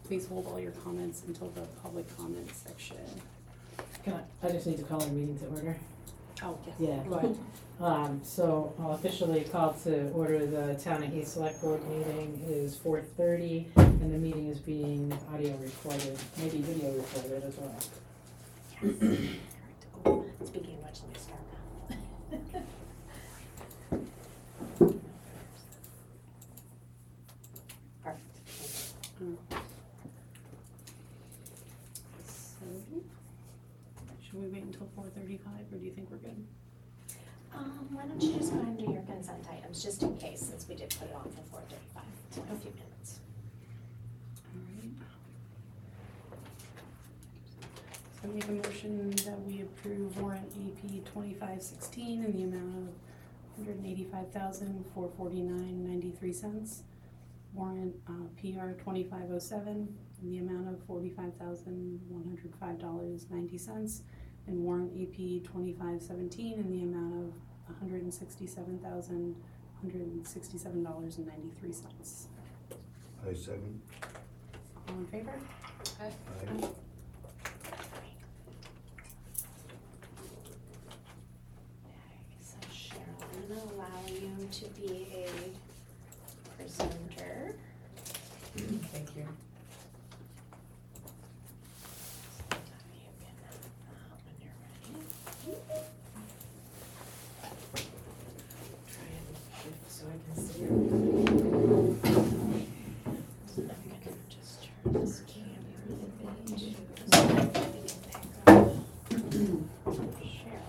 please hold all your comments until the public comment section. I just need to call the meeting to order. Oh, yes. Yeah. Go ahead. So I'll officially call to order the Town of Heath Select Board meeting. It is 4:30 and the meeting is being audio recorded, maybe video recorded as well. Speaking of which, let me start now. Perfect. So, should we wait until 4:35 or do you think we're good? Why don't you just go ahead and do your consent items, just in case, since we did put it on for 4:35, so a few minutes. Alright. So I make a motion that we approve warrant AP 2516 in the amount of $185,449.93. Warrant PR 2507 in the amount of $45,105.90. And warrant AP 2517 in the amount of $167,167.93. I second. All in favor? Aye. So Cheryl, I'm gonna allow you to be a presenter. Thank you. You can have that when you're ready. Try and shift so I can see it. So I'm gonna just turn this camera a bit so that we can pick up Cheryl.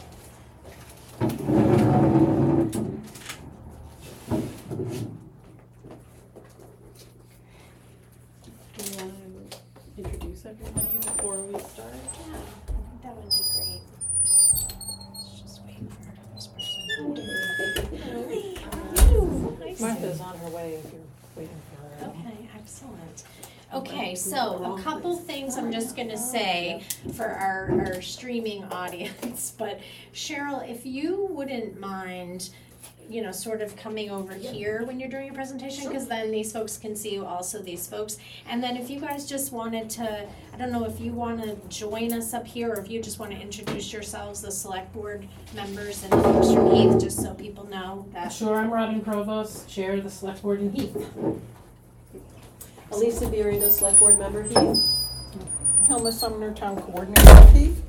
Do you want to introduce everybody before we start? Yeah, I think that would be great. Let's just wait for this person to do it. Hi, Martha's on her way if you're waiting for her. Okay, excellent. Okay, so a couple things I'm just gonna say for our streaming audience, but Cheryl, if you wouldn't mind, you know, sort of coming over here when you're doing your presentation, because then these folks can see you, also these folks. And then if you guys just wanted to, I don't know if you wanna join us up here, or if you just wanna introduce yourselves, the select board members and the folks from Heath, just so people know that. Sure, I'm Robin Provost, Chair of the Select Board in Heath. Elisa Biarino, Select Board Member, Heath. Hilma Sumner, Town Coordinator, Heath.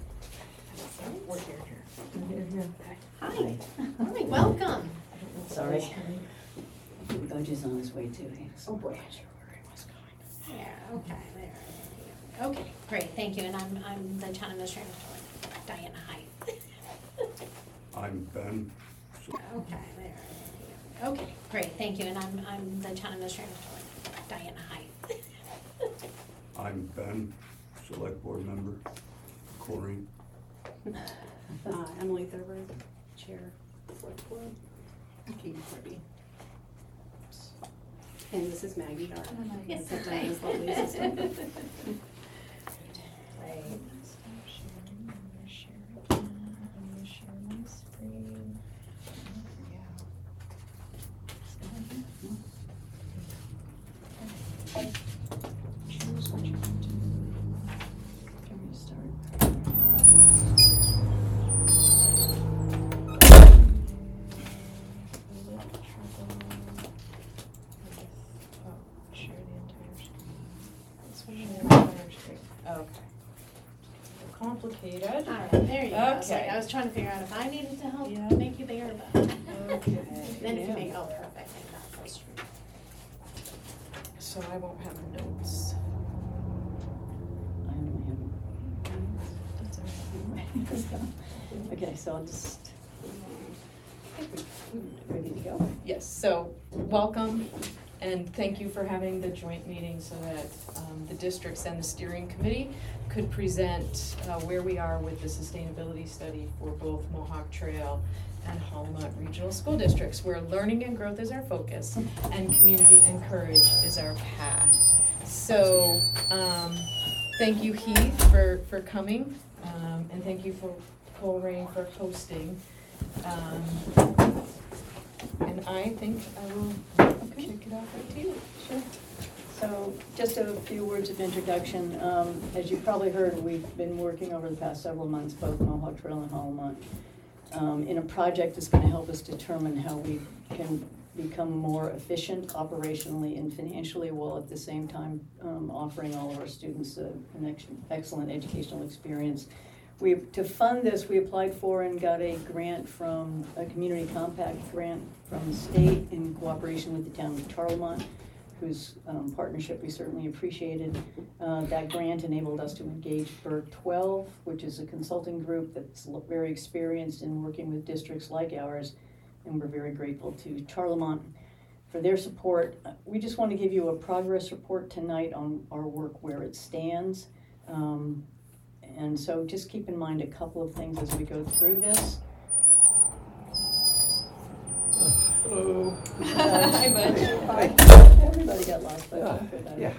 Hi, all right, welcome. Sorry. Bojo's on his way too. Oh boy. Yeah, okay, there. Okay, great, thank you, and I'm the town administrator, Diana, hi. I'm Ben. Okay, there. Okay, great, thank you, and I'm the town administrator, Diana, hi. I'm Ben, Select Board Member, Corrine. Emily Thurber, Chair, Select Board. And this is Maggie, our Yes, Diana's lovely assistant. Complicated. All right, there you go, I was like, Okay. I was trying to figure out if I needed to help Yeah. make you bigger, but. Okay. Then if you make, oh, perfect, I think that goes through. So I won't have notes. I only have. That's all right. Okay, so I'll just. Ready to go? Yes, so welcome and thank you for having the joint meeting so that the districts and the steering committee could present where we are with the sustainability study for both Mohawk Trail and Hallmont Regional School Districts, where learning and growth is our focus and community and courage is our path. So thank you, Heath, for coming, and thank you for Coleraine for hosting. And I think I will kick it off right to you. Sure. So just a few words of introduction. As you probably heard, we've been working over the past several months, both Mohawk Trail and Hallmont, in a project that's going to help us determine how we can become more efficient operationally and financially, while at the same time offering all of our students an excellent educational experience. To fund this, we applied for and got a grant from a community compact grant from the state in cooperation with the town of Charlemont, whose partnership we certainly appreciated. That grant enabled us to engage BERT 12, which is a consulting group that's very experienced in working with districts like ours, and we're very grateful to Charlemont for their support. We just want to give you a progress report tonight on our work, where it stands. And so just keep in mind a couple of things as we go through this. Hello. Hi, Bud. Everybody got lost, but Yeah.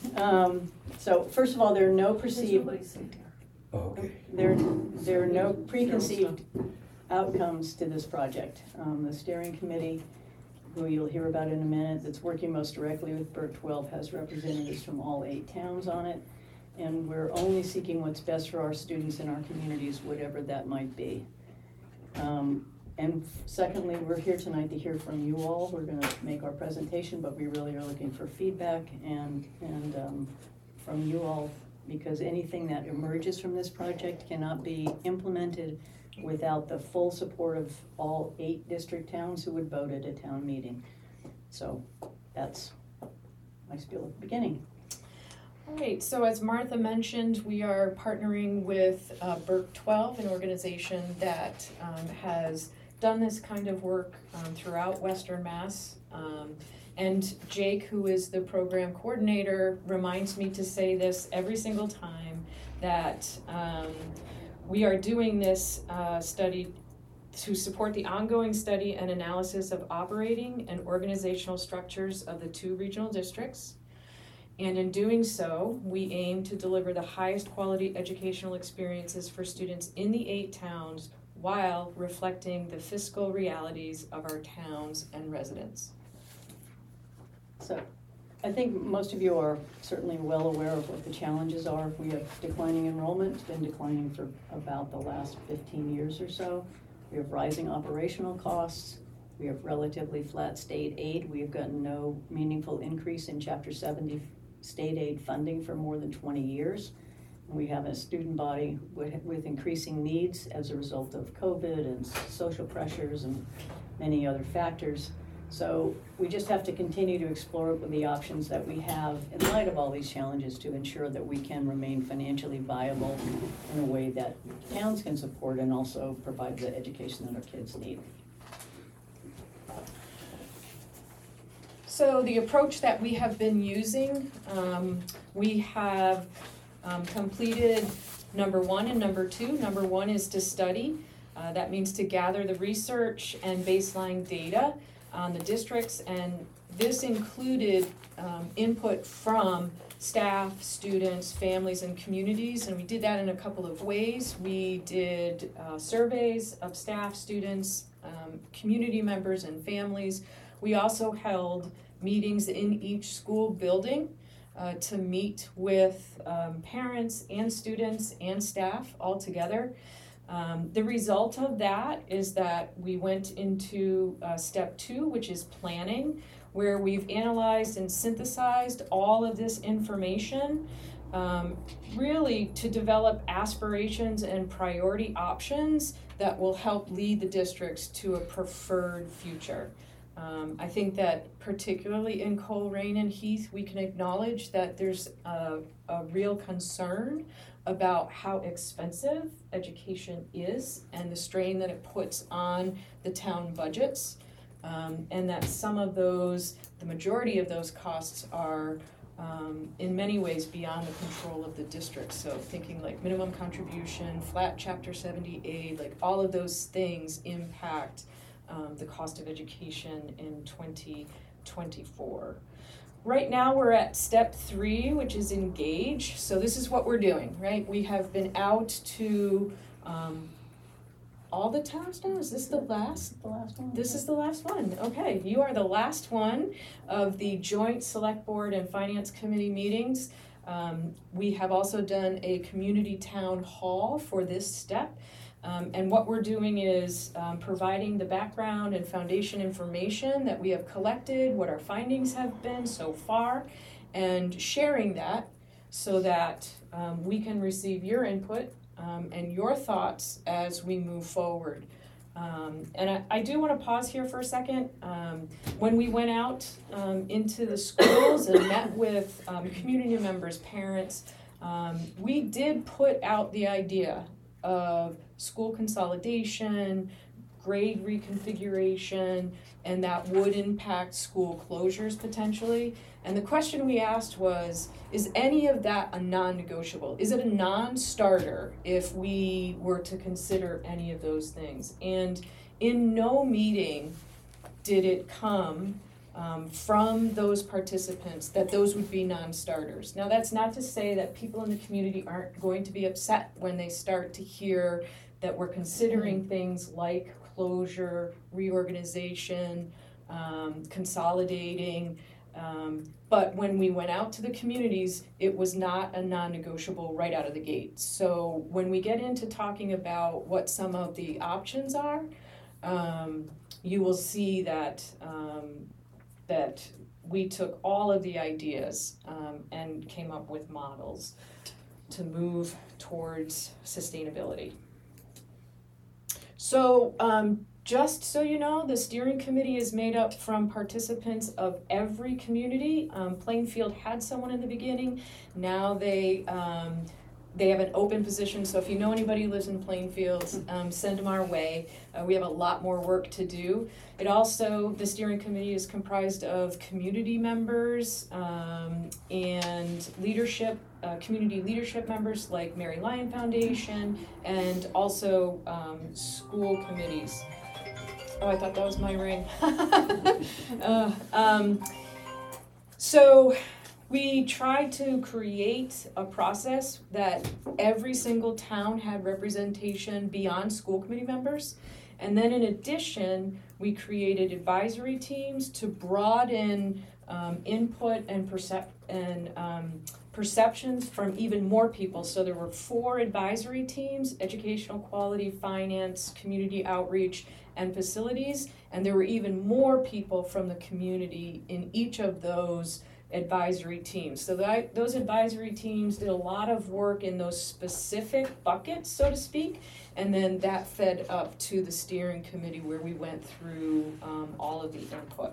So first of all, there are no perceived, Oh, okay. there are no preconceived outcomes to this project. The steering committee, who you'll hear about in a minute, that's working most directly with BERT 12, has representatives from all 8 towns on it. And we're only seeking what's best for our students in our communities, whatever that might be. And secondly, we're here tonight to hear from you all. We're gonna make our presentation, but we really are looking for feedback and from you all, because anything that emerges from this project cannot be implemented without the full support of all 8 district towns who would vote at a town meeting. So that's my spiel at the beginning. All right, so as Martha mentioned, we are partnering with BERT 12, an organization that has done this kind of work throughout Western Mass. And Jake, who is the program coordinator, reminds me to say this every single time, that we are doing this study to support the ongoing study and analysis of operating and organizational structures of the 2 regional districts. And in doing so, we aim to deliver the highest quality educational experiences for students in the 8 towns, while reflecting the fiscal realities of our towns and residents. So I think most of you are certainly well aware of what the challenges are. We have declining enrollment. It's been declining for about the last 15 years or so. We have rising operational costs. We have relatively flat state aid. We have gotten no meaningful increase in Chapter 70 state aid funding for more than 20 years. We have a student body with increasing needs as a result of COVID and social pressures and many other factors. So we just have to continue to explore the options that we have in light of all these challenges to ensure that we can remain financially viable in a way that towns can support and also provide the education that our kids need. So the approach that we have been using, we have completed number 1 and number 2. Number 1 is to study. That means to gather the research and baseline data on the districts, and this included input from staff, students, families, and communities, and we did that in a couple of ways. We did surveys of staff, students, community members, and families. We also held meetings in each school building to meet with parents and students and staff all together. The result of that is that we went into step 2, which is planning, where we've analyzed and synthesized all of this information, really to develop aspirations and priority options that will help lead the districts to a preferred future. I think that particularly in Coleraine and Heath, we can acknowledge that there's a real concern about how expensive education is and the strain that it puts on the town budgets, and that some of those, the majority of those costs are in many ways beyond the control of the district. So thinking like minimum contribution, flat Chapter 70 aid, like all of those things impact the cost of education in 2024. Right now we're at step 3, which is engage. So this is what we're doing, right? We have been out to all the towns now? Is this the last? The last one? This is the last one. Okay, you are the last one of the joint select board and finance committee meetings. We have also done a community town hall for this step. And what we're doing is providing the background and foundation information that we have collected, what our findings have been so far, and sharing that so that we can receive your input and your thoughts as we move forward. And I do want to pause here for a second. When we went out into the schools and met with community members, parents, we did put out the idea of school consolidation, grade reconfiguration, and that would impact school closures potentially. And the question we asked was, is any of that a non-negotiable? Is it a non-starter if we were to consider any of those things? And in no meeting did it come from those participants that those would be non-starters. Now, that's not to say that people in the community aren't going to be upset when they start to hear that we're considering things like closure, reorganization, consolidating. But when we went out to the communities, it was not a non-negotiable right out of the gate. So when we get into talking about what some of the options are, you will see that that we took all of the ideas and came up with models to move towards sustainability. So just so you know, the steering committee is made up from participants of every community. Plainfield had someone in the beginning. Now they have an open position, so if you know anybody who lives in Plainfield, send them our way. We have a lot more work to do. It also, the steering committee is comprised of community members and leadership, community leadership members like Mary Lyon Foundation, and also school committees. Oh, I thought that was my ring. So we tried to create a process that every single town had representation beyond school committee members. And then in addition, we created advisory teams to broaden input and perceptions from even more people. So there were 4 advisory teams: educational quality, finance, community outreach, and facilities. And there were even more people from the community in each of those advisory teams. So those advisory teams did a lot of work in those specific buckets, so to speak, and then that fed up to the steering committee where we went through all of the input.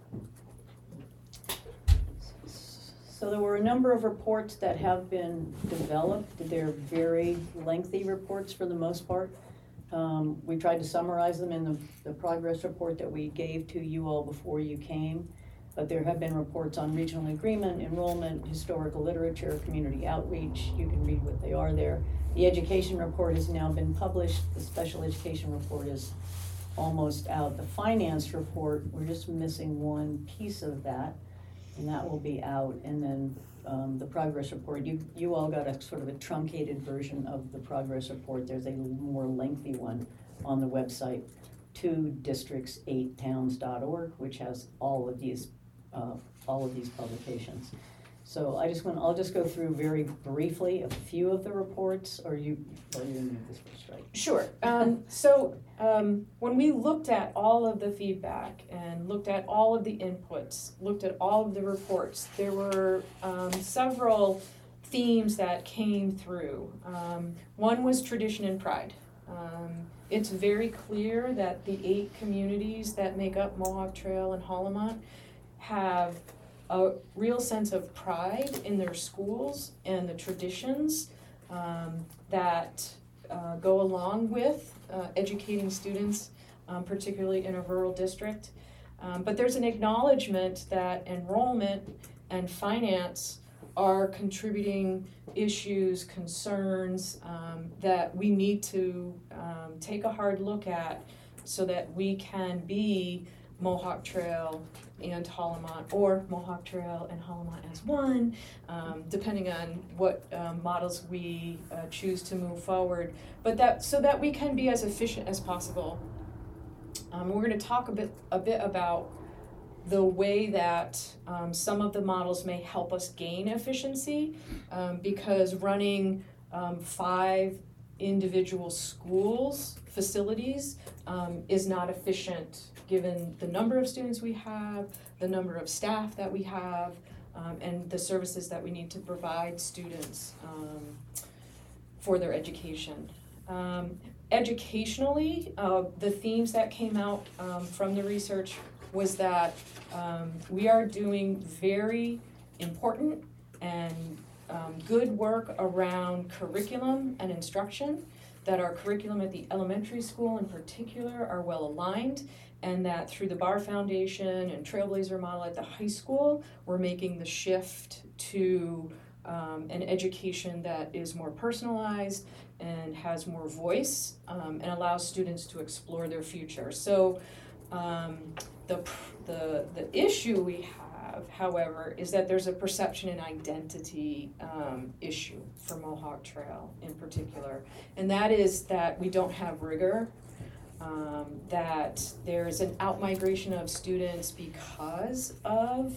So there were a number of reports that have been developed. They're very lengthy reports for the most part. We tried to summarize them in the progress report that we gave to you all before you came. But there have been reports on regional agreement, enrollment, historical literature, community outreach. You can read what they are there. The education report has now been published. The special education report is almost out. The finance report, we're just missing one piece of that, and that will be out. And then the progress report, you all got a sort of a truncated version of the progress report. There's a more lengthy one on the website, 2districts8towns.org, which has all of these publications. So I'll just go through very briefly a few of the reports, or you're gonna do this first, right? Sure. So when we looked at all of the feedback and looked at all of the inputs, looked at all of the reports, there were several themes that came through. One was tradition and pride. It's very clear that the 8 communities that make up Mohawk Trail and Hallmont have a real sense of pride in their schools and the traditions that go along with educating students, particularly in a rural district. But there's an acknowledgement that enrollment and finance are contributing issues, concerns that we need to take a hard look at so that we can be Mohawk Trail and Hollamont, or Mohawk Trail and Hollamont as one, depending on what models we choose to move forward, but so that we can be as efficient as possible. We're going to talk a bit about the way that some of the models may help us gain efficiency, because running 5 individual facilities is not efficient given the number of students we have, the number of staff that we have, and the services that we need to provide students for their education. Educationally, the themes that came out from the research was that we are doing very important and good work around curriculum and instruction, that our curriculum at the elementary school in particular are well aligned, and that through the Barr Foundation and Trailblazer model at the high school, we're making the shift to an education that is more personalized and has more voice, and allows students to explore their future. So the issue we have, however, is that there's a perception and identity issue for Mohawk Trail in particular, and that is that we don't have rigor, that there's an outmigration of students because of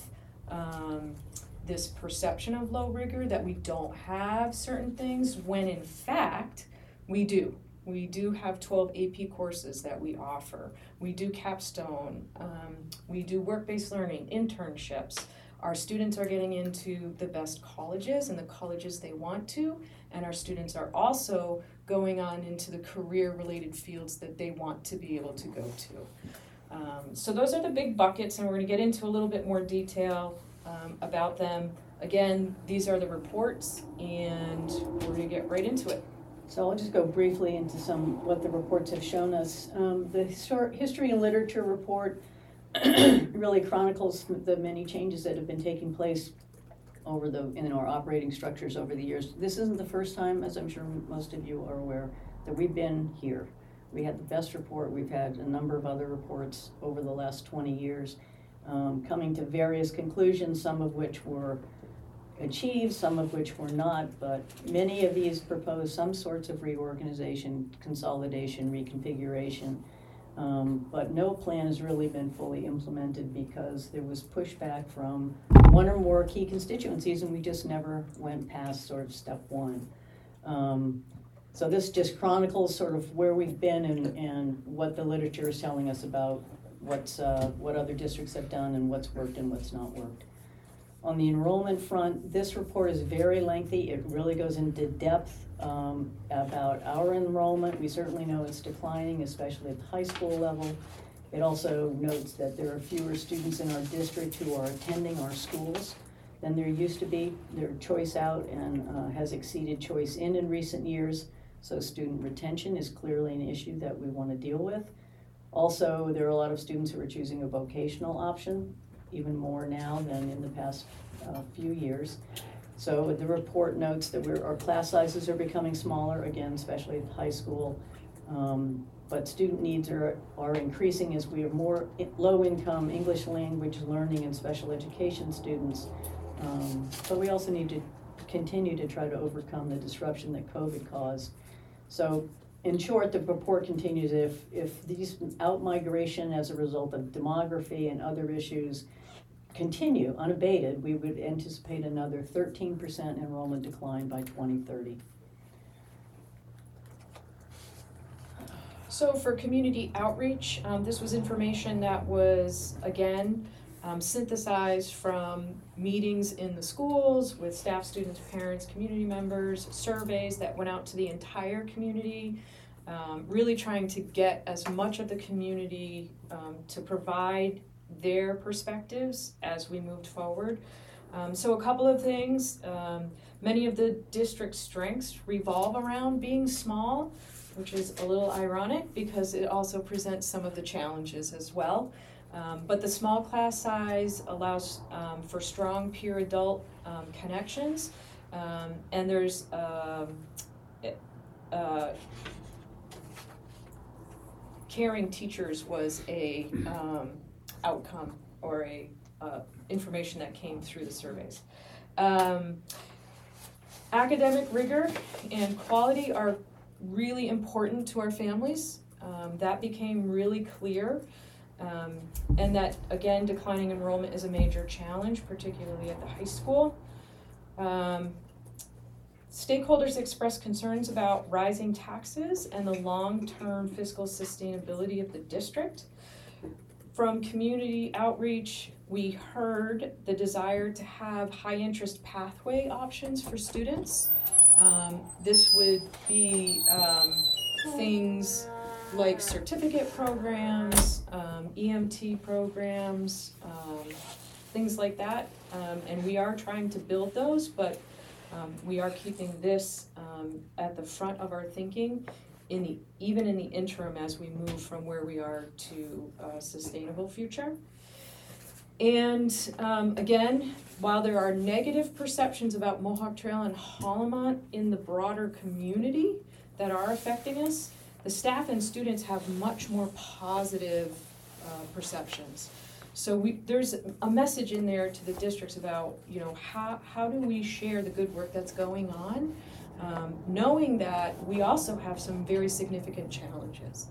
this perception of low rigor, that we don't have certain things, when in fact we do. We do have 12 AP courses that we offer. We do capstone. We do work-based learning, internships. Our students are getting into the best colleges and the colleges they want to, and our students are also going on into the career-related fields that they want to be able to go to. So those are the big buckets, and we're going to get into a little bit more detail about them. Again, these are the reports, and we're going to get right into it. So I'll just go briefly into what the reports have shown us. The history and literature report really chronicles the many changes that have been taking place in our operating structures over the years. This isn't the first time, as I'm sure most of you are aware, that we've been here. We had the BEST report. We've had a number of other reports over the last 20 years, coming to various conclusions, some of which were achieved, some of which were not, but many of these propose some sorts of reorganization, consolidation, reconfiguration, but no plan has really been fully implemented because there was pushback from one or more key constituencies, and we just never went past sort of step one. So this just chronicles sort of where we've been and what the literature is telling us about what other districts have done and what's worked and what's not worked. On the enrollment front, this report is very lengthy. It really goes into depth about our enrollment. We certainly know it's declining, especially at the high school level. It also notes that there are fewer students in our district who are attending our schools than there used to be. Their choice out and has exceeded choice in recent years. So student retention is clearly an issue that we want to deal with. Also, there are a lot of students who are choosing a vocational option, even more now than in the past few years. So the report notes that our class sizes are becoming smaller, again, especially at high school, but student needs are increasing as we have more low-income English language learning and special education students. But we also need to continue to try to overcome the disruption that COVID caused. So in short, the report continues, if these out-migration as a result of demography and other issues continue unabated, we would anticipate another 13% enrollment decline by 2030. So for community outreach, this was information that was, again, synthesized from meetings in the schools with staff, students, parents, community members, surveys that went out to the entire community, really trying to get as much of the community to provide their perspectives as we moved forward. So a couple of things. Many of the district's strengths revolve around being small, which is a little ironic because it also presents some of the challenges as well. But the small class size allows for strong peer adult connections, and there's caring teachers was a outcome or a information that came through the surveys. Academic rigor and quality are really important to our families. That became really clear. And that, again, declining enrollment is a major challenge, particularly at the high school. Stakeholders expressed concerns about rising taxes and the long-term fiscal sustainability of the district. From community outreach, we heard the desire to have high-interest pathway options for students. This would be things like certificate programs, EMT programs, things like that. And we are trying to build those, but we are keeping this at the front of our thinking even in the interim as we move from where we are to a sustainable future. And again, while there are negative perceptions about Mohawk Trail and Hallmont in the broader community that are affecting us, the staff and students have much more positive perceptions. So there's a message in there to the districts about, how do we share the good work that's going on, knowing that we also have some very significant challenges.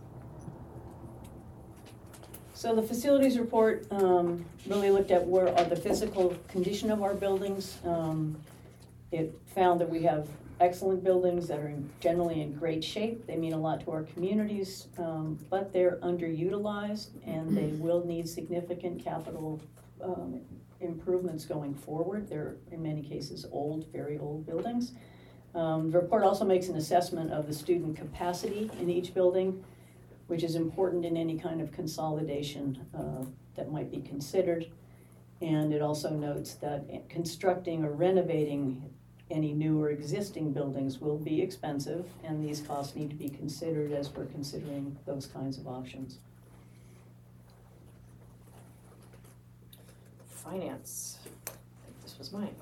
So the facilities report really looked at the physical condition of our buildings. It found that we have excellent buildings that are generally in great shape. They mean a lot to our communities, but they're underutilized and they will need significant capital improvements going forward. They're in many cases old, very old buildings. The report also makes an assessment of the student capacity in each building, which is important in any kind of consolidation that might be considered. And it also notes that constructing or renovating any new or existing buildings will be expensive, and these costs need to be considered as we're considering those kinds of options. Finance. I think this was mine.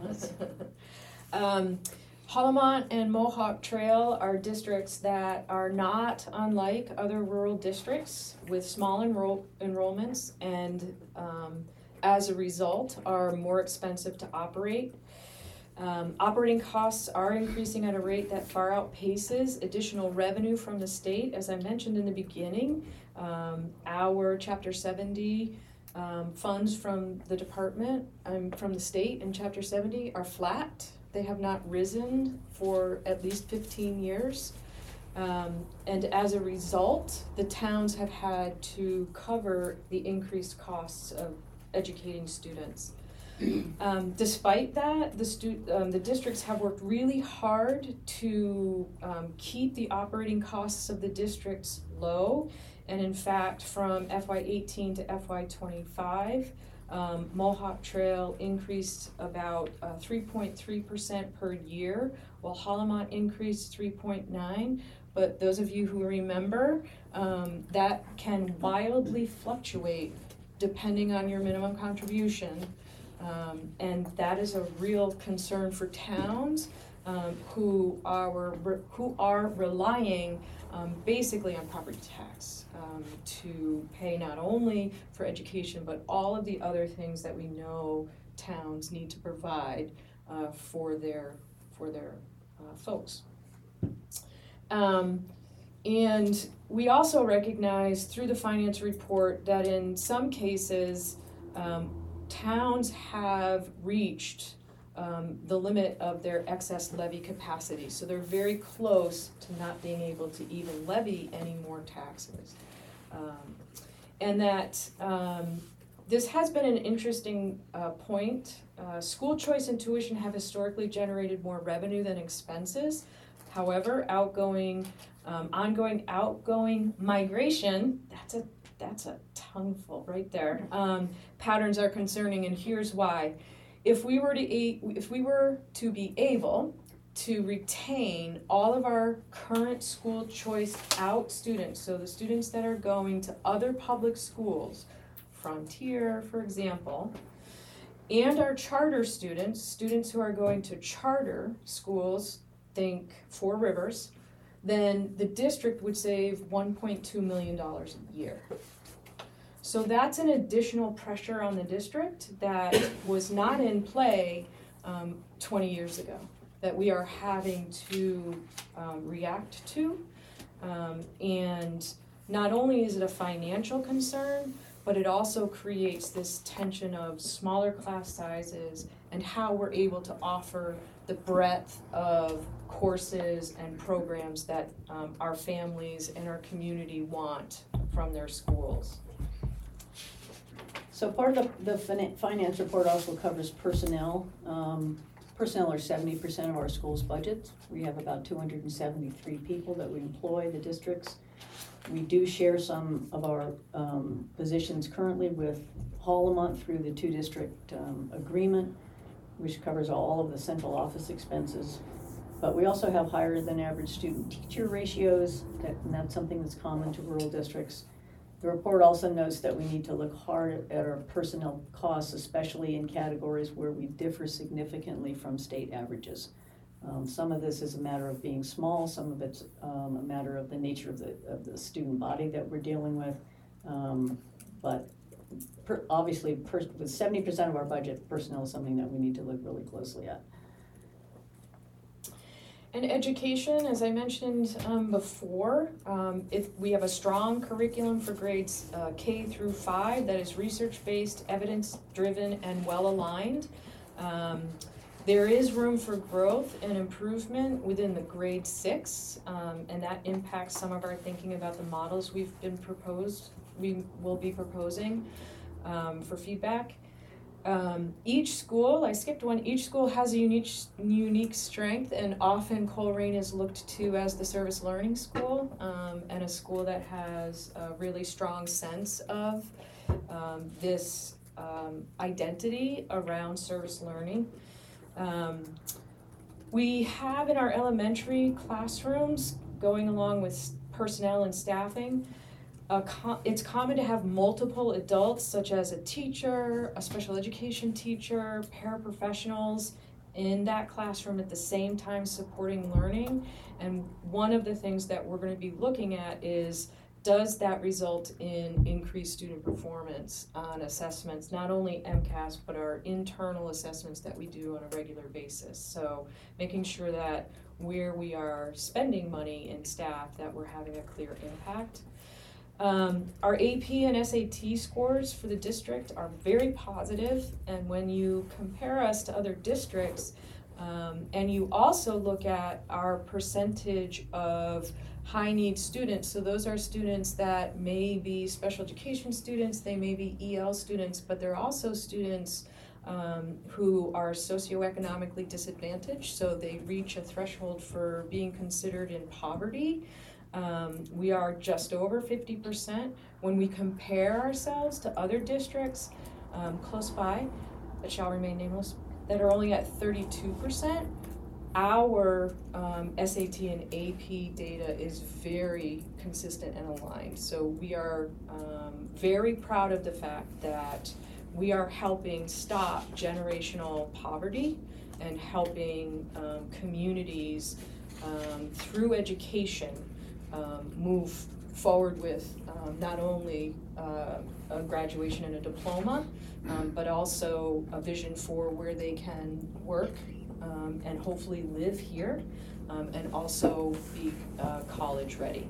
Hallmont and Mohawk Trail are districts that are not unlike other rural districts with small enrollments and as a result are more expensive to operate. Operating costs are increasing at a rate that far outpaces additional revenue from the state. As I mentioned in the beginning, our Chapter 70 funds from the department, from the state in Chapter 70 are flat. They have not risen for at least 15 years. And as a result, the towns have had to cover the increased costs of educating students. Despite that, the districts have worked really hard to keep the operating costs of the districts low. And in fact, from FY18 to FY25, Mohawk Trail increased about 3.3% per year, while Hallmont increased 3.9%. But those of you who remember, that can wildly fluctuate depending on your minimum contribution. And that is a real concern for towns who are relying basically on property tax to pay not only for education but all of the other things that we know towns need to provide for their folks. And we also recognize through the finance report that in some cases towns have reached the limit of their excess levy capacity. So they're very close to not being able to even levy any more taxes. And that this has been an interesting point. School choice and tuition have historically generated more revenue than expenses. However, ongoing outgoing migration, that's a tongueful right there. Patterns are concerning, and here's why. If we were to be able to retain all of our current school choice out students, so the students that are going to other public schools, Frontier, for example, and our charter students who are going to charter schools, think Four Rivers, then the district would save $1.2 million a year. So that's an additional pressure on the district that was not in play 20 years ago, that we are having to react to. And not only is it a financial concern, but it also creates this tension of smaller class sizes and how we're able to offer the breadth of courses and programs that our families and our community want from their schools. So part of the finance report also covers personnel. Personnel are 70% of our school's budget. We have about 273 people that we employ, the districts. We do share some of our positions currently with Hall-a-Month through the two-district agreement, which covers all of the central office expenses. But we also have higher than average student-teacher ratios, and that's something that's common to rural districts. The report also notes that we need to look hard at our personnel costs, especially in categories where we differ significantly from state averages. Some of this is a matter of being small, some of it's a matter of the nature of the student body that we're dealing with. But obviously, with 70% of our budget, personnel is something that we need to look really closely at. And education, as I mentioned before, we have a strong curriculum for grades K through 5 that is research-based, evidence-driven, and well-aligned. There is room for growth and improvement within the grade 6, and that impacts some of our thinking about the models we will be proposing for feedback. Each school, I skipped one, each school has a unique strength, and often Coleraine is looked to as the service learning school, and a school that has a really strong sense of this identity around service learning. We have in our elementary classrooms, going along with personnel and staffing, it's common to have multiple adults, such as a teacher, a special education teacher, paraprofessionals in that classroom at the same time supporting learning. And one of the things that we're going to be looking at is, does that result in increased student performance on assessments, not only MCAS, but our internal assessments that we do on a regular basis. So making sure that where we are spending money in staff, that we're having a clear impact. Our AP and SAT scores for the district are very positive, and when you compare us to other districts, and you also look at our percentage of high-need students, so those are students that may be special education students, they may be EL students, but they're also students who are socioeconomically disadvantaged, so they reach a threshold for being considered in poverty. We are just over 50%. When we compare ourselves to other districts close by, that shall remain nameless, that are only at 32%, our SAT and AP data is very consistent and aligned. So we are very proud of the fact that we are helping stop generational poverty and helping communities through education move forward with not only a graduation and a diploma, but also a vision for where they can work and hopefully live here, and also be college ready.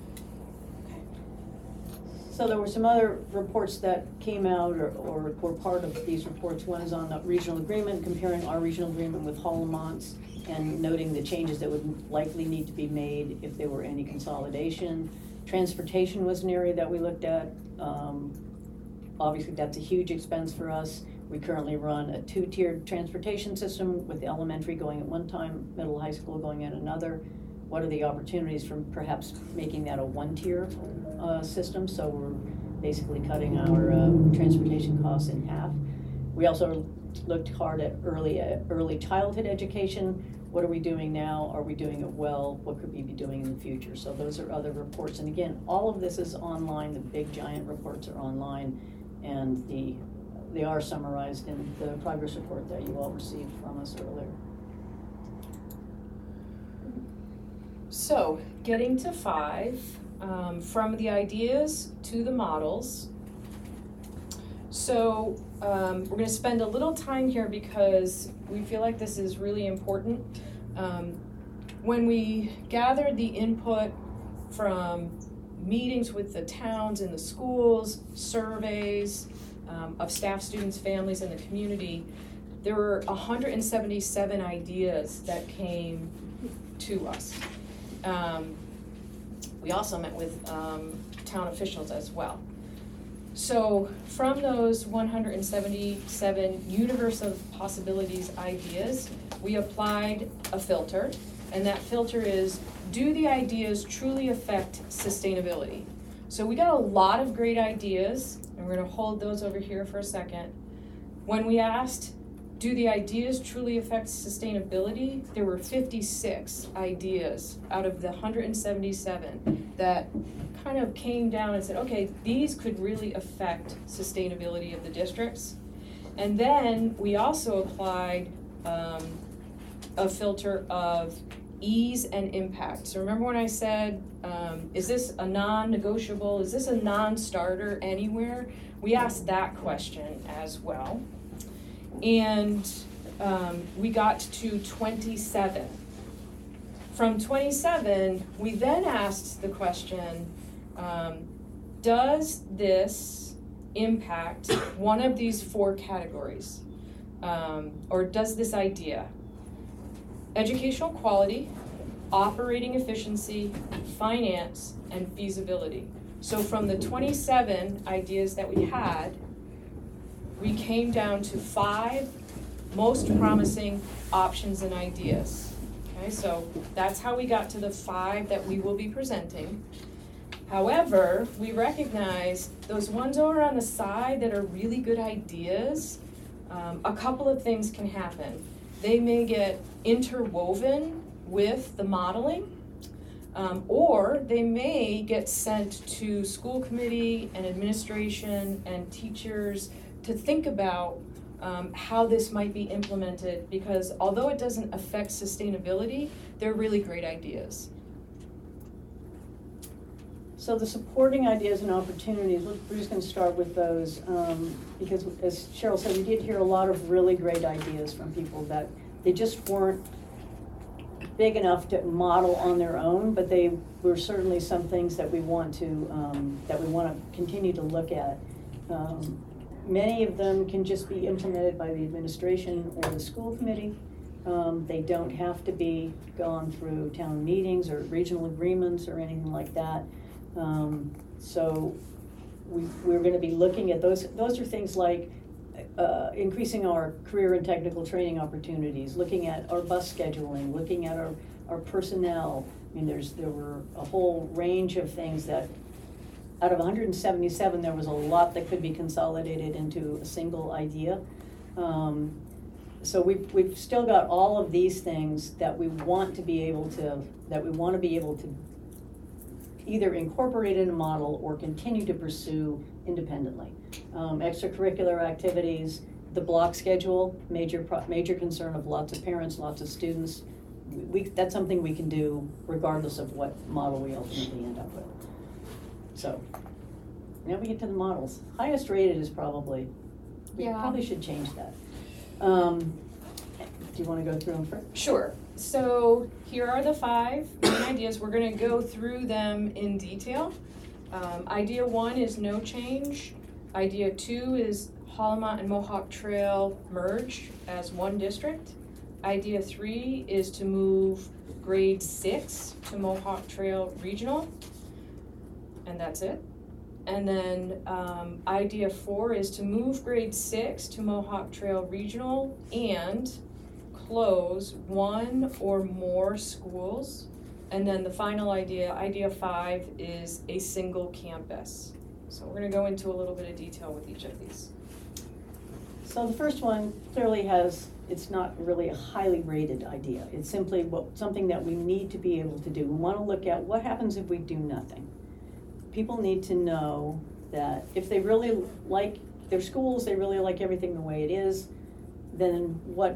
So there were some other reports that came out or were part of these reports. One is on the regional agreement, comparing our regional agreement with Hall-a-Month's and noting the changes that would likely need to be made if there were any consolidation. Transportation was an area that we looked at. Obviously, that's a huge expense for us. We currently run a 2-tiered transportation system, with the elementary going at one time, middle high school going at another. What are the opportunities for perhaps making that a 1-tier system? So we're basically cutting our transportation costs in half. We also looked hard at early childhood education. What are we doing now? Are we doing it well? What could we be doing in the future? So those are other reports. And again, all of this is online. The big giant reports are online, and they are summarized in the progress report that you all received from us earlier. So, getting to 5, from the ideas to the models, So we're going to spend a little time here because we feel like this is really important. When we gathered the input from meetings with the towns and the schools, surveys of staff, students, families, and the community, there were 177 ideas that came to us. We also met with town officials as well. So from those 177 universe of possibilities ideas, we applied a filter, and that filter is, do the ideas truly affect sustainability? So we got a lot of great ideas, and we're gonna hold those over here for a second. When we asked, do the ideas truly affect sustainability? There were 56 ideas out of the 177 that kind of came down and said, okay, these could really affect sustainability of the districts. And then we also applied a filter of ease and impact. So remember when I said, is this a non-negotiable, is this a non-starter anywhere? We asked that question as well. And we got to 27. From 27, we then asked the question, does this impact one of these 4 categories? Or does this idea? Educational quality, operating efficiency, finance, and feasibility. So from the 27 ideas that we had, we came down to 5 most promising options and ideas. Okay, so that's how we got to the 5 that we will be presenting. However, we recognize those ones over on the side that are really good ideas, a couple of things can happen. They may get interwoven with the modeling, or they may get sent to school committee and administration and teachers to think about how this might be implemented, because although it doesn't affect sustainability, they're really great ideas. So the supporting ideas and opportunities, we're just going to start with those, because as Cheryl said, we did hear a lot of really great ideas from people that they just weren't big enough to model on their own, but they were certainly some things that we want to continue to look at. Many of them can just be implemented by the administration or the school committee. They don't have to be gone through town meetings or regional agreements or anything like that. So we're going to be looking at those. Those are things like increasing our career and technical training opportunities, looking at our bus scheduling, looking at our personnel. I mean, there were a whole range of things that, out of 177, there was a lot that could be consolidated into a single idea. So we've still got all of these things that we want to be able to either incorporate in a model or continue to pursue independently. Extracurricular activities, the block schedule, major concern of lots of parents, lots of students. That's something we can do regardless of what model we ultimately end up with. So now we get to the models. Highest rated is probably, we probably should change that. Do you want to go through them first? Sure. So here are the 5 main ideas. We're going to go through them in detail. Idea 1 is no change. Idea 2 is Hallmont and Mohawk Trail merge as one district. Idea 3 is to move grade 6 to Mohawk Trail Regional. And that's it. And then idea 4 is to move grade 6 to Mohawk Trail Regional and close 1 or more schools. And then the final idea, idea 5, is a single campus. So we're going to go into a little bit of detail with each of these. So the first one clearly it's not really a highly rated idea. It's simply something that we need to be able to do. We want to look at what happens if we do nothing. People need to know that if they really like their schools, they really like everything the way it is, then what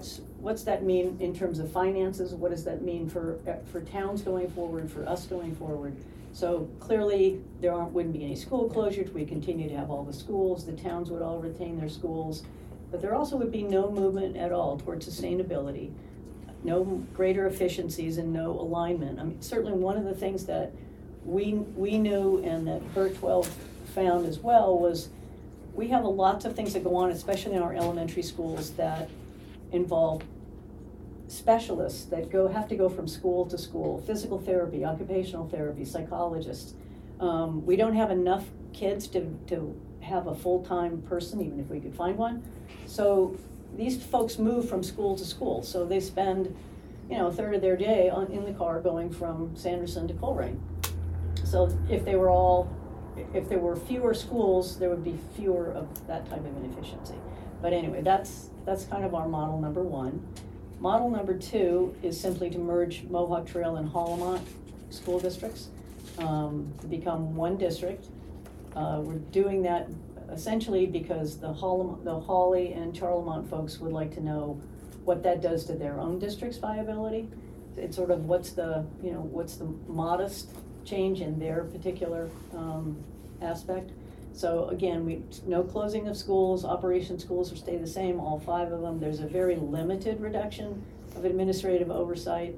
what's that mean in terms of finances? What does that mean for towns going forward, for us going forward? So clearly, wouldn't be any school closures. We continue to have all the schools. The towns would all retain their schools. But there also would be no movement at all towards sustainability, no greater efficiencies, and no alignment. I mean, certainly one of the things that we knew and that BERT 12 found as well was we have lots of things that go on, especially in our elementary schools, that involve specialists that have to go from school to school, physical therapy, occupational therapy, psychologists. We don't have enough kids to have a full-time person, even if we could find one. So these folks move from school to school. So they spend, a third of their day in the car going from Sanderson to Coleraine. So if there were fewer schools, there would be fewer of that type of inefficiency. But anyway, that's kind of our model number one. Model number two is simply to merge Mohawk Trail and Hallmont school districts to become one district. We're doing that essentially because the Hawley and Charlemont folks would like to know what that does to their own district's viability. It's sort of what's the modest change in their particular aspect. So again, no closing of schools, operation schools will stay the same, all 5 of them. There's a very limited reduction of administrative oversight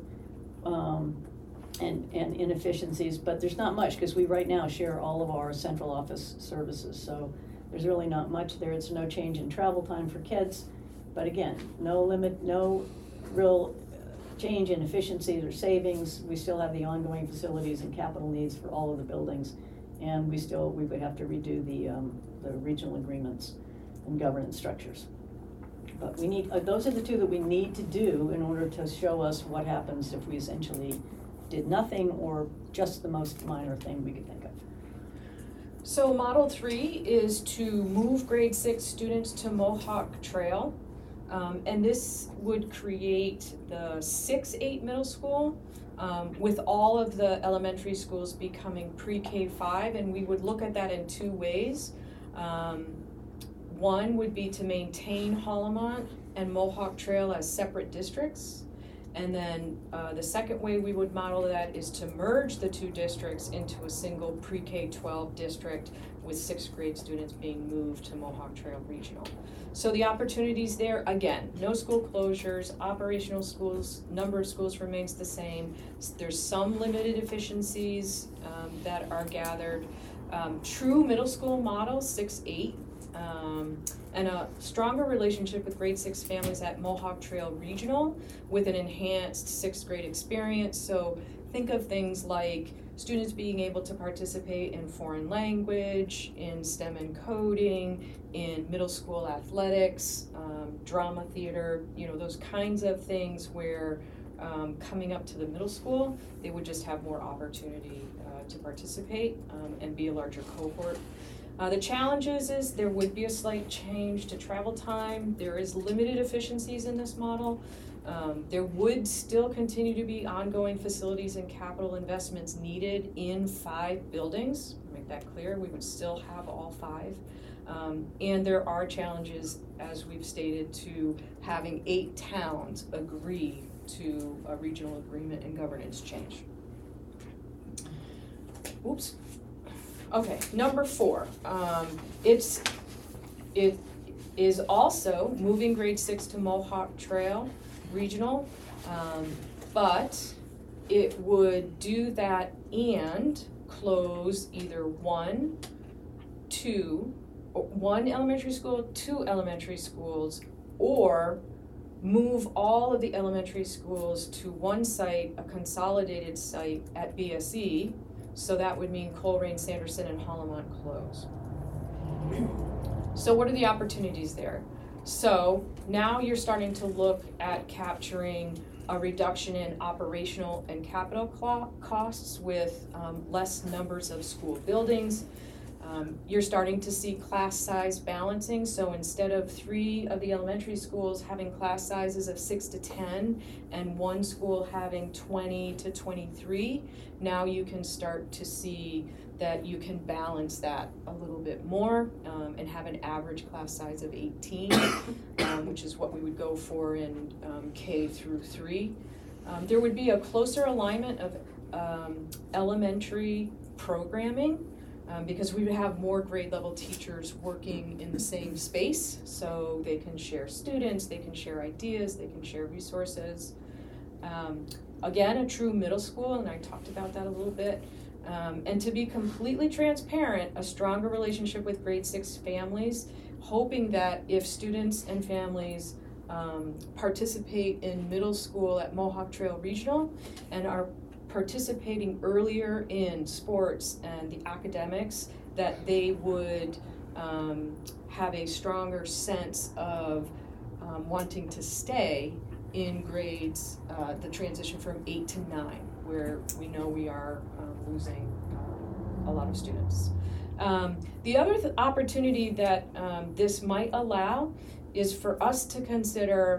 and inefficiencies, but there's not much because we right now share all of our central office services. So there's really not much there. It's no change in travel time for kids, but again, no real change in efficiencies or savings. We still have the ongoing facilities and capital needs for all of the buildings. And we would have to redo the regional agreements and governance structures. But we need, those are the 2 that we need to do in order to show us what happens if we essentially did nothing or just the most minor thing we could think of. So Model 3 is to move grade 6 students to Mohawk Trail. And this would create the 6-8 middle school with all of the elementary schools becoming pre-K-5, and we would look at that in 2 ways. One would be to maintain Hallmont and Mohawk Trail as separate districts. And then the second way we would model that is to merge the 2 districts into a single pre-K-12 district with 6th grade students being moved to Mohawk Trail Regional. So the opportunities there, again, no school closures, operational schools, number of schools remains the same. There's some limited efficiencies that are gathered. True middle school model, 6-8, and a stronger relationship with grade 6 families at Mohawk Trail Regional with an enhanced 6th grade experience. So think of things like students being able to participate in foreign language, in STEM and coding, in middle school athletics, drama theater, those kinds of things where coming up to the middle school, they would just have more opportunity to participate and be a larger cohort. The challenges is there would be a slight change to travel time. There is limited efficiencies in this model. There would still continue to be ongoing facilities and capital investments needed in 5 buildings. Make that clear, we would still have all 5. And there are challenges, as we've stated, to having 8 towns agree to a regional agreement and governance change. Oops. Okay, number 4. It is also moving grade 6 to Mohawk Trail Regional, but it would do that and close either 1 elementary school, 2 elementary schools, or move all of the elementary schools to one site, a consolidated site at BSE. So that would mean Coleraine, Sanderson, and Hallmont close. So what are the opportunities there? So now you're starting to look at capturing a reduction in operational and capital costs with less numbers of school buildings. You're starting to see class size balancing, so instead of 3 of the elementary schools having class sizes of 6 to 10 and one school having 20 to 23, now you can start to see that you can balance that a little bit more and have an average class size of 18, which is what we would go for in K through 3. There would be a closer alignment of elementary programming because we would have more grade level teachers working in the same space, so they can share students, they can share ideas, they can share resources. Again, a true middle school, and I talked about that a little bit. And to be completely transparent, a stronger relationship with grade 6 families, hoping that if students and families participate in middle school at Mohawk Trail Regional and are participating earlier in sports and the academics, that they would have a stronger sense of wanting to stay in grades, the transition from 8 to 9, where we know we are losing a lot of students. The other opportunity that this might allow is for us to consider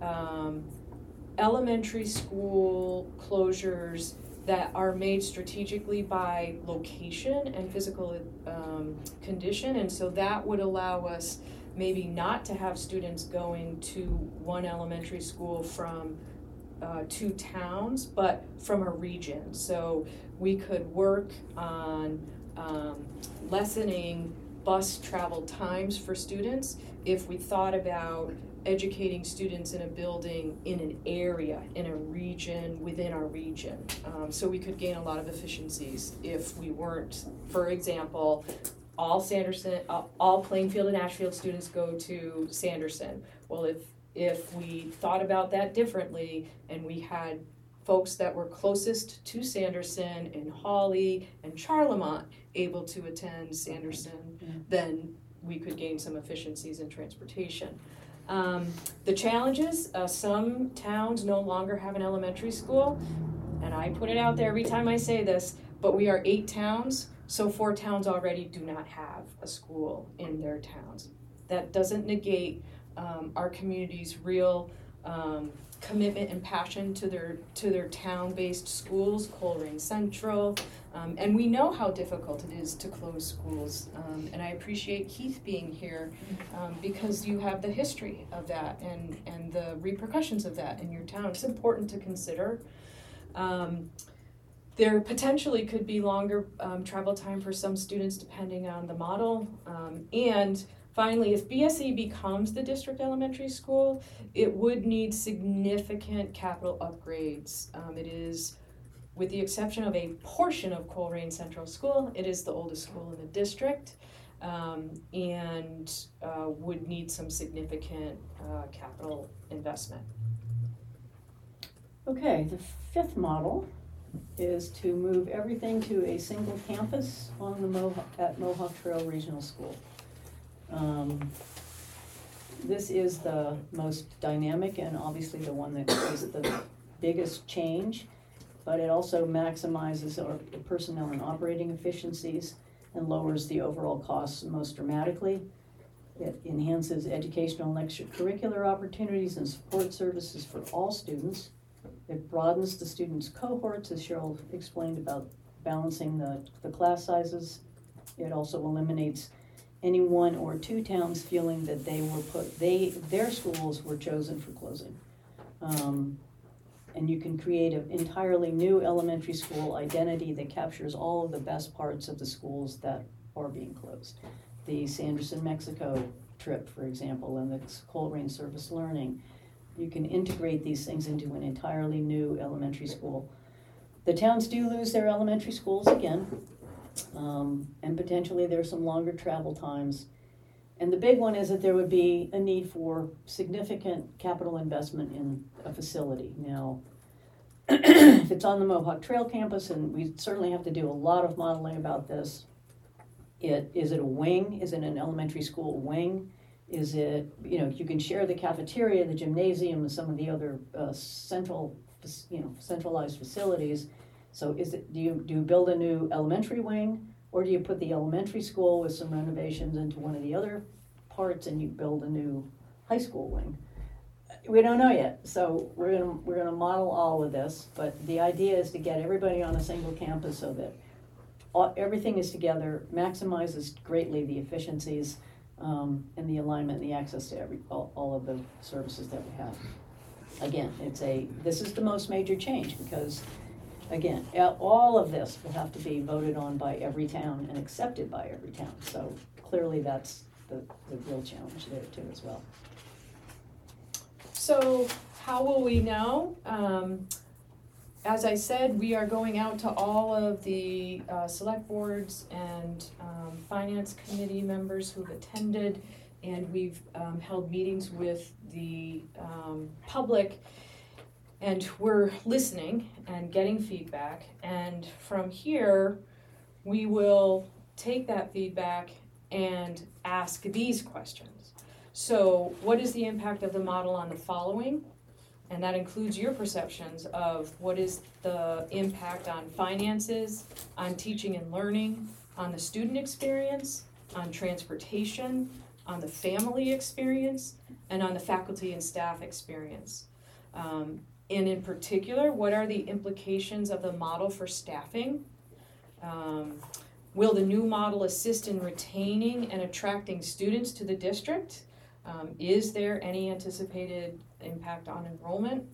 elementary school closures that are made strategically by location and physical condition, and so that would allow us maybe not to have students going to one elementary school from 2 towns, but from a region. So we could work on lessening bus travel times for students if we thought about educating students in a building in an area, in a region, within our region. So we could gain a lot of efficiencies if we weren't, for example, all Plainfield and Ashfield students go to Sanderson. Well, if we thought about that differently and we had folks that were closest to Sanderson and Hawley and Charlemont able to attend Sanderson, then we could gain some efficiencies in transportation. The challenges, some towns no longer have an elementary school, and I put it out there every time I say this, but we are 8 towns, so 4 towns already do not have a school in their towns. That doesn't negate our community's real commitment and passion to their town-based schools, Coleraine Central, and we know how difficult it is to close schools. And I appreciate Keith being here because you have the history of that and the repercussions of that in your town. It's important to consider. There potentially could be longer travel time for some students depending on the model. And finally, if BSE becomes the district elementary school, it would need significant capital upgrades. It is, with the exception of a portion of Coleraine Central School, it is the oldest school in the district, and would need some significant capital investment. Okay, the 5th model is to move everything to a single campus on the at Mohawk Trail Regional School. This is the most dynamic and obviously the one that is the biggest change, but it also maximizes our personnel and operating efficiencies and lowers the overall costs most dramatically. It enhances educational and extracurricular opportunities and support services for all students. It broadens the students' cohorts, as Cheryl explained about balancing the class sizes. It also eliminates any 1 or 2 towns feeling that their schools were chosen for closing. And you can create an entirely new elementary school identity that captures all of the best parts of the schools that are being closed. The Sanderson, Mexico trip, for example, and the Coleraine Service Learning. You can integrate these things into an entirely new elementary school. The towns do lose their elementary schools again, and potentially there's some longer travel times. And the big one is that there would be a need for significant capital investment in a facility. Now, if it's on the Mohawk Trail campus, and we certainly have to do a lot of modeling about this, is it a wing? Is it an elementary school wing? Is it, you can share the cafeteria, the gymnasium, and some of the other centralized facilities. So do you build a new elementary wing, Or do you put the elementary school with some renovations into one of the other parts and you build a new high school wing? We don't know yet, so we're gonna model all of this, but the idea is to get everybody on a single campus so that everything is together, maximizes greatly the efficiencies, and the alignment and the access to all of the services that we have. Again, this is the most major change because, again, all of this will have to be voted on by every town and accepted by every town. So clearly that's the real challenge there too as well. So how will we know? As I said, we are going out to all of the select boards and finance committee members who've attended, and we've held meetings with the public, and we're listening and getting feedback. And from here, we will take that feedback and ask these questions. So what is the impact of the model on the following? And that includes your perceptions of what is the impact on finances, on teaching and learning, on the student experience, on transportation, on the family experience, and on the faculty and staff experience. And in particular, what are the implications of the model for staffing? Will the new model assist in retaining and attracting students to the district? Is there any anticipated impact on enrollment?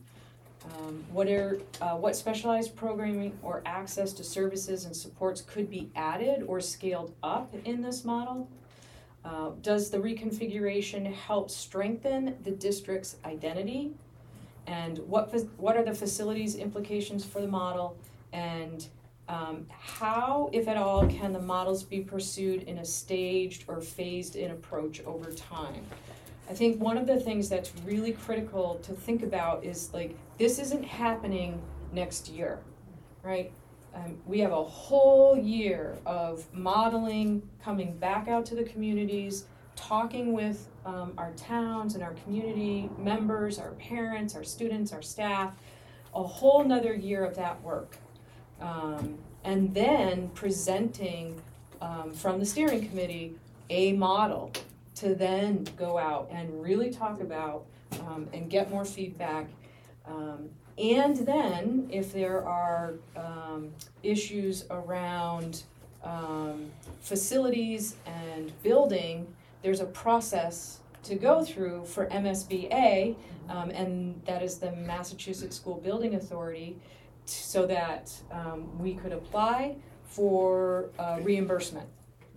What specialized programming or access to services and supports could be added or scaled up in this model? Does the reconfiguration help strengthen the district's identity? And what are the facilities implications for the model? And how, if at all, can the models be pursued in a staged or phased-in approach over time? I think one of the things that's really critical to think about is, like, this isn't happening next year, right? We have a whole year of modeling, coming back out to the communities, talking with our towns and our community members, our parents, our students, our staff, a whole nother year of that work. And then presenting from the steering committee a model to then go out and really talk about and get more feedback. And then if there are issues around facilities and building, there's a process to go through for MSBA, and that is the Massachusetts School Building Authority, so that we could apply for reimbursement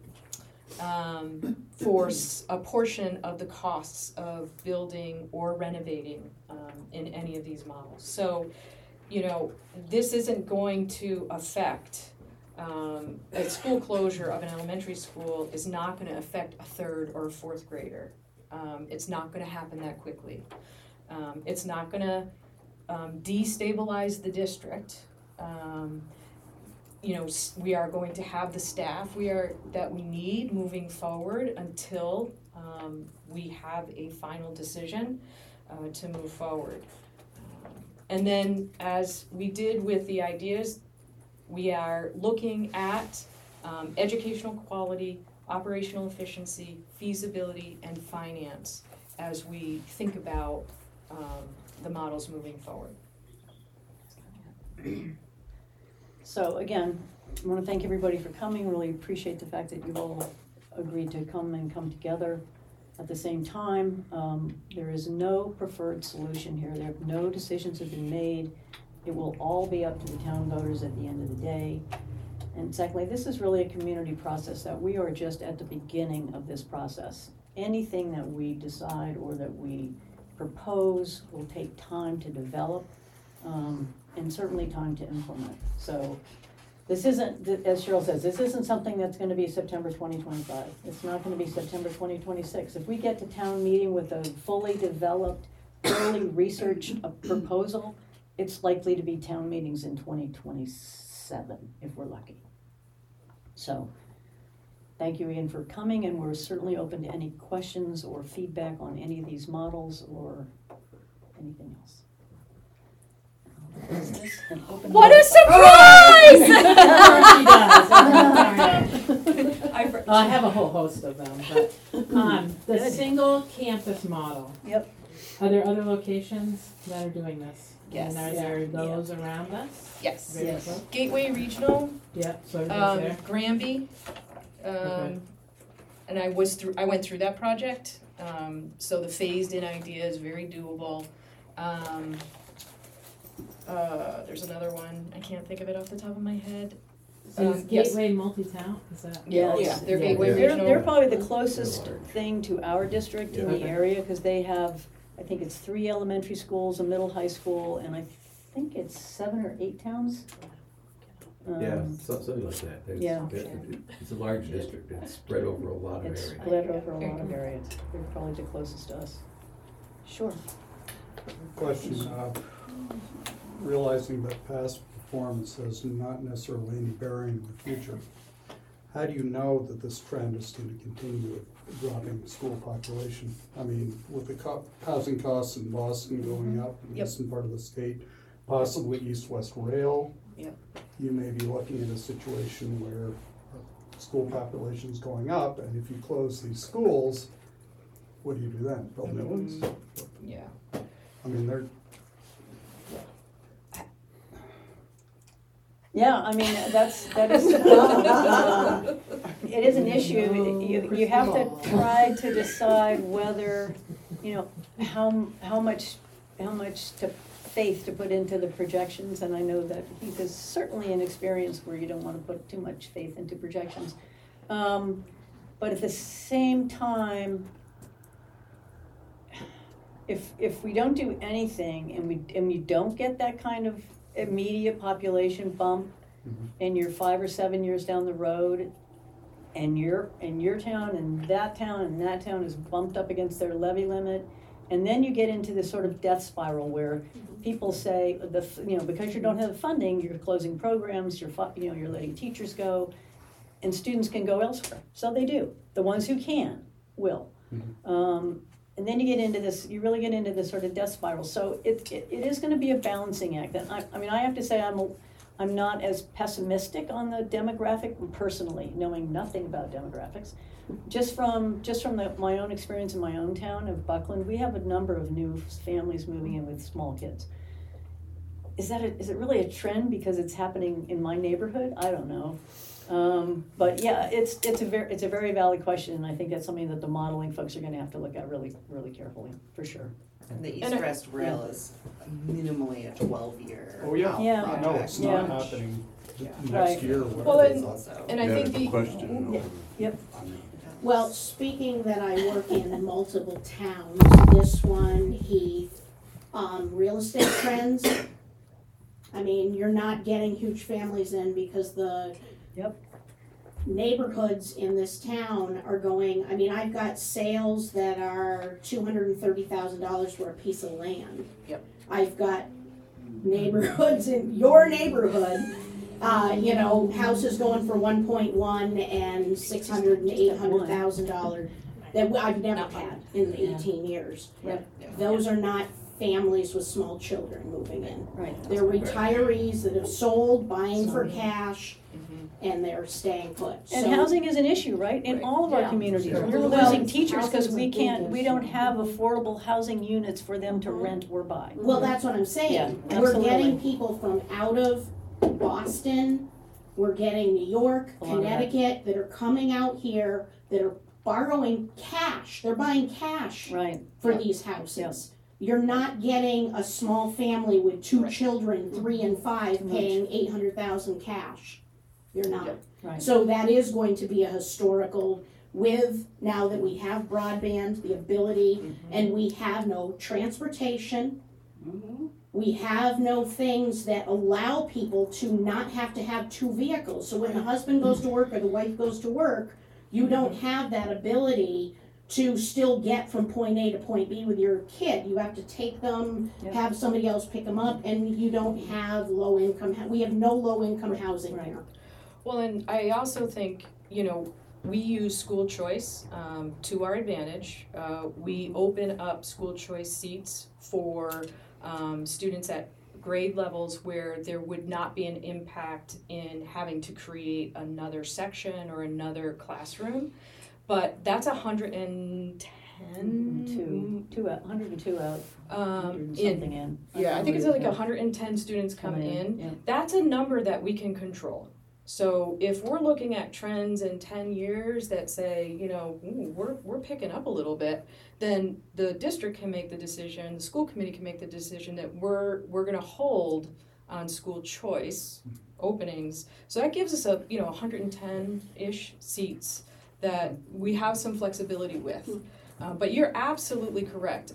for a portion of the costs of building or renovating in any of these models. So, you know, this isn't going to affect, a school closure of an elementary school is not going to affect a third or a fourth grader. It's not going to happen that quickly. It's not going to destabilize the district. You know, we are going to have the staff that we need moving forward until we have a final decision to move forward. And then, as we did with the ideas, we are looking at educational quality, operational efficiency, feasibility, and finance as we think about the models moving forward. So again, I want to thank everybody for coming. Really appreciate the fact that you all agreed to come together at the same time. There is no preferred solution here. No decisions have been made. It will all be up to the town voters at the end of the day. And secondly, this is really a community process that we are just at the beginning of this process. Anything that we decide or that we propose will take time to develop, and certainly time to implement. So this isn't, as Cheryl says, this isn't something that's going to be September 2025. It's not going to be September 2026. If we get to town meeting with a fully developed, thoroughly researched proposal, it's likely to be town meetings in 2027 if we're lucky. So thank you again for coming, and we're certainly open to any questions or feedback on any of these models or anything else. What a surprise! She does. Well, I have a whole host of them, but, the Good. single campus model. Yep. Are there other locations that are doing this? Yes. And are there those around us? Yes. Very Yes. close? Gateway Regional, Yeah, so everybody's there? Granby, Okay. and I went through that project, so the phased-in idea is very doable. There's another one, I can't think of it off the top of my head. Is Yes. Gateway multi-town, is that? Yes. Yeah, they're Yeah. Gateway They're Regional. probably the closest thing to our district in the Okay. area, because they have, I think it's 3 elementary schools, a middle high school, and I think it's 7 or 8 towns. Yeah, something like that. yeah. It's a large district, it's spread over a lot of It's areas. split over a lot of areas. They're probably the closest to us. Sure. Question, realizing that past performance has not necessarily any bearing in the future, how do you know that this trend is going to continue with dropping school population? I mean, with the housing costs in Boston going up in the Yep. eastern part of the state, possibly east-west rail. Yep. You may be looking at a situation where school population is going up, and if you close these schools, what do you do then? Build new ones? Yeah. I mean, they're, Yeah, I mean, that is, it is an issue. You have to try to decide whether, you know, how much faith to put into the projections, and I know that Heath is certainly an experience where you don't wanna put too much faith into projections. But at the same time, if we don't do anything and we don't get that kind of immediate population bump, and you're 5 or 7 years down the road, and your town and that town is bumped up against their levy limit, and then you get into this sort of death spiral where people say, because you don't have the funding, you're closing programs, you're letting teachers go, and students can go elsewhere. So they do. The ones who can will. And then you really get into this sort of death spiral. So it is gonna be a balancing act. And I have to say I'm not as pessimistic on the demographic personally, knowing nothing about demographics. Just from my own experience in my own town of Buckland, we have a number of new families moving in with small kids. Is it really a trend because it's happening in my neighborhood? I don't know. But yeah, it's a very valid question, and I think that's something that the modeling folks are gonna have to look at really, really carefully, for sure. And the east-west rail is minimally a 12-year. oh yeah, Yeah. I know it's Yeah. not happening Right. next year or Well, whatever. and- Also. And I Yeah, think the the, question, Yep. I mean, Well, speaking that I work in multiple towns, this one, Heath, real estate trends. I mean, you're not getting huge families in because the Yep. neighborhoods in this town are going, I mean, I've got sales that are $230,000 for a piece of land. Yep. I've got neighborhoods in your neighborhood, houses going for 1.1 and $600,000 and $800,000 that I've never had in the 18 years. Yep. Those are not families with small children moving in. Right. They're retirees that have sold, buying for cash, and they're staying put. And So- housing is an issue, right, in Right. all of our Yeah. communities. Yeah. We're Well, losing teachers because housing's a we big we don't have affordable housing units for them to rent or buy. Well, that's what I'm Yeah, saying. We're absolutely. getting people from out of Boston, we're getting New York, A lot of that. Connecticut, that are coming out here, that are borrowing cash. They're buying cash Right, for these houses. You're not getting a small family with 2 children, 3 and 5, Too much. paying $800,000 cash. You're not. right. So that is going to be a historical, with, now that we have broadband, the ability, and we have no transportation, we have no things that allow people to not have to have 2 vehicles. So when the husband goes to work or the wife goes to work, you don't have that ability to still get from point A to point B with your kid. You have to take them, Yep. have somebody else pick them up, and you don't have low income, we have no low income housing Right. here. well, and I also think, we use school choice to our advantage. We open up school choice seats for students at grade levels where there would not be an impact in having to create another section or another classroom. But that's 102 out, 100 in, something in. yeah, I think it's like 110 students come in. Yeah. That's a number that we can control. So if we're looking at trends in 10 years that say, you know, ooh, we're picking up a little bit, then the district can make the decision, the school committee can make the decision that we're going to hold on school choice openings. So that gives us 110-ish seats that we have some flexibility with. But you're absolutely correct.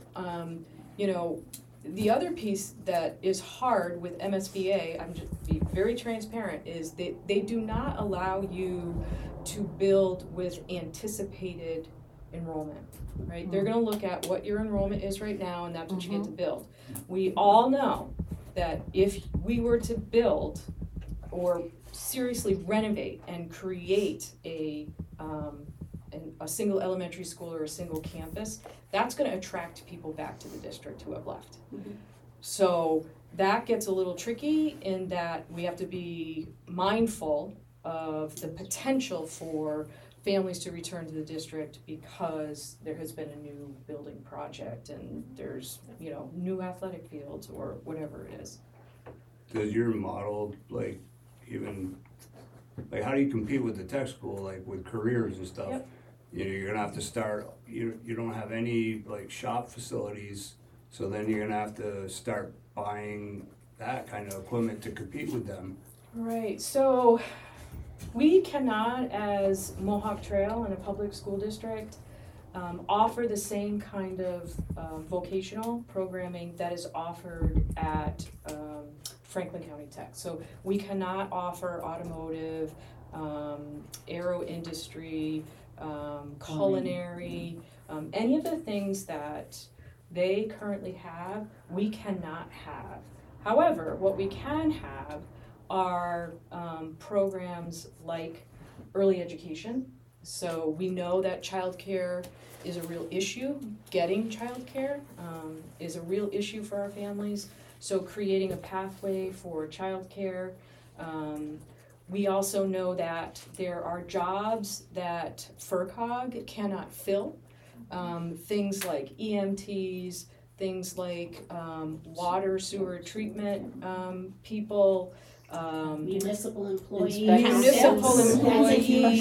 The other piece that is hard with MSBA, I'm just be very transparent, is they do not allow you to build with anticipated enrollment, right? They're gonna look at what your enrollment is right now, and that's what you get to build. We all know that if we were to build or seriously renovate and create a single elementary school or a single campus, that's going to attract people back to the district who have left. So that gets a little tricky in that we have to be mindful of the potential for families to return to the district because there has been a new building project and there's, new athletic fields or whatever it is. Does your model, how do you compete with the tech school, with careers and stuff? Yep. You're gonna have to start, you don't have any shop facilities, so then you're gonna have to start buying that kind of equipment to compete with them. Right, so we cannot, as Mohawk Trail in a public school district, offer the same kind of vocational programming that is offered at Franklin County Tech. So we cannot offer automotive, aero industry, culinary, any of the things that they currently have, we cannot have. However, what we can have are programs like early education. So we know that childcare is a real issue. Getting childcare is a real issue for our families. So creating a pathway for childcare. We also know that there are jobs that FERCOG cannot fill. Things like EMTs, things like water sewer treatment people, municipal employees. municipal employees,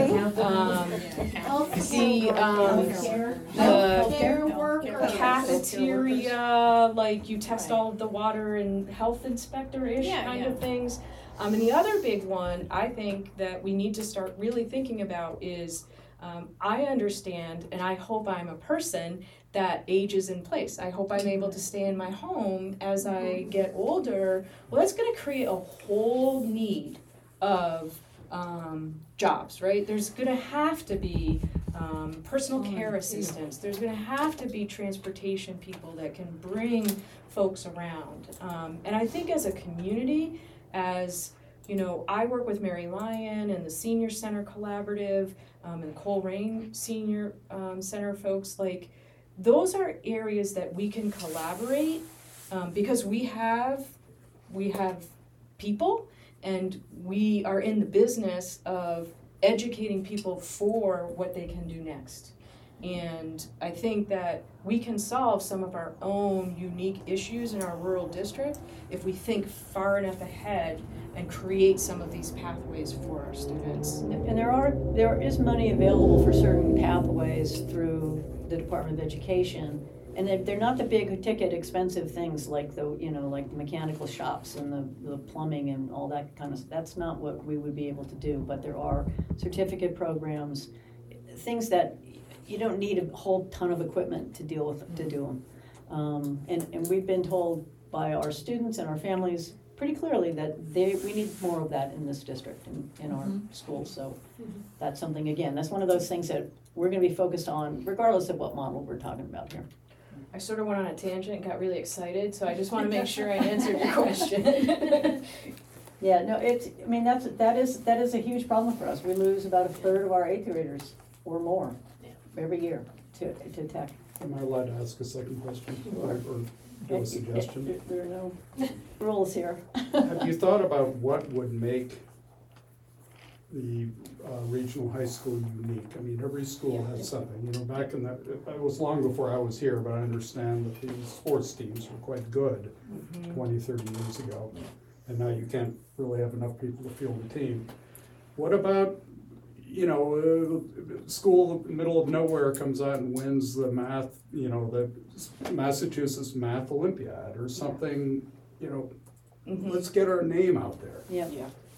Healthcare workers. cafeteria, you test all of the water and health inspector-ish kind of things. And the other big one I think that we need to start really thinking about is I understand, and I hope I'm a person that age is in place. I hope I'm able to stay in my home as I get older. Well, that's going to create a whole need of jobs, right? There's going to have to be personal care assistants. There's going to have to be transportation people that can bring folks around. And I think as a community, I work with Mary Lyon and the Senior Center Collaborative and Coleraine Senior Center folks. Those are areas that we can collaborate because we have people and we are in the business of educating people for what they can do next. And I think that we can solve some of our own unique issues in our rural district if we think far enough ahead and create some of these pathways for our students. And there is money available for certain pathways through the Department of Education, and they're not the big ticket expensive things like the mechanical shops and the plumbing and all that kind of stuff. That's not what we would be able to do, but there are certificate programs, things that you don't need a whole ton of equipment to deal with to do them. And we've been told by our students and our families pretty clearly that we need more of that in this district in our schools. So that's something, again, that's one of those things that we're going to be focused on regardless of what model we're talking about here. I sort of went on a tangent and got really excited, so I just want to make sure I answered your question. Yeah, no, that is a huge problem for us. We lose about a third of our 8th graders or more every year to tech. Am I allowed to ask a second question? Or do a suggestion? There are no rules here. Have you thought about what would make the regional high school unique? I mean, every school has something, you know, back in that, it was long before I was here, but I understand that these sports teams were quite good 20, 30 years ago. And now you can't really have enough people to field a team. What about, you know, school middle of nowhere comes out and wins the math, you know, the Massachusetts Math Olympiad or something, you know, let's get our name out there. Yeah.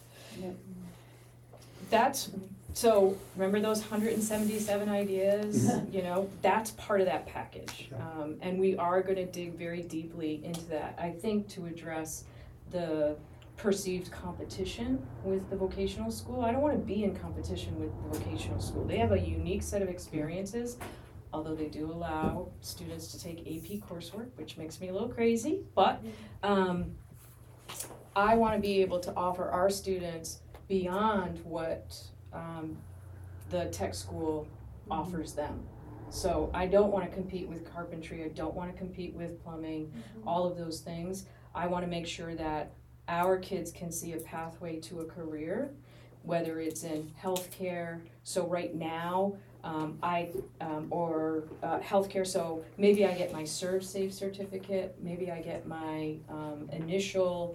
That's, so remember those 177 ideas? You know, that's part of that package. And we are gonna dig very deeply into that. I think to address the perceived competition with the vocational school. I don't wanna be in competition with the vocational school. They have a unique set of experiences, although they do allow students to take AP coursework, which makes me a little crazy, but I wanna be able to offer our students beyond what the tech school offers them. So I don't wanna compete with carpentry, I don't wanna compete with plumbing, all of those things. I wanna make sure that our kids can see a pathway to a career, whether it's in healthcare. So right now, healthcare, so maybe I get my ServSafe certificate, maybe I get my initial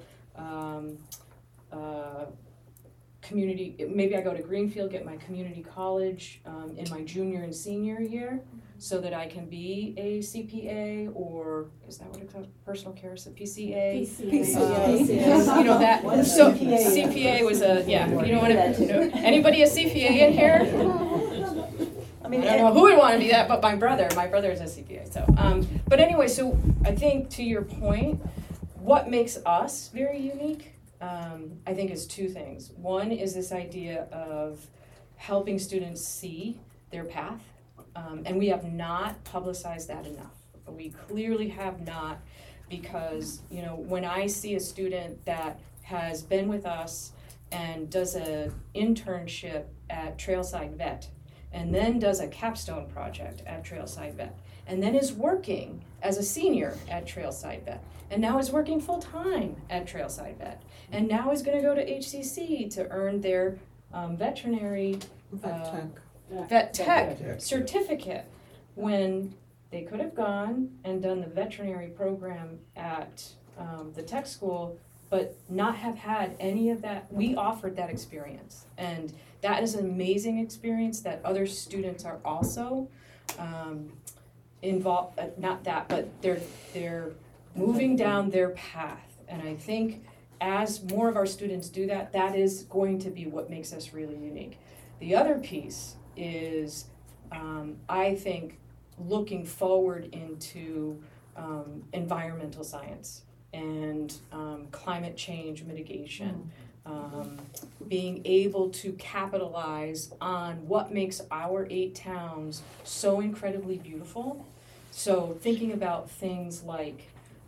community, maybe I go to Greenfield, get my community college in my junior and senior year, so that I can be a CPA, or is that what it's called? Personal care, so PCA? PCA. You know that, so CPA was a, yeah, you know what, anybody a CPA in here? I don't know who would want to be that, but my brother is a CPA, so, but anyway, so I think to your point, what makes us very unique, I think is two things. One is this idea of helping students see their path, and we have not publicized that enough. We clearly have not, because, you know, when I see a student that has been with us and does an internship at Trailside Vet, and then does a capstone project at Trailside Vet, and then is working as a senior at Trailside Vet, and now is working full-time at Trailside Vet, and now is gonna go to HCC to earn their veterinary vet tech certificate, when they could have gone and done the veterinary program at the tech school, but not have had any of that. We offered that experience, and that is an amazing experience that other students are also involved, not that, but they're moving down their path. And I think as more of our students do that, that is going to be what makes us really unique. The other piece is, I think, looking forward into environmental science and climate change mitigation, being able to capitalize on what makes our 8 towns so incredibly beautiful. So thinking about things like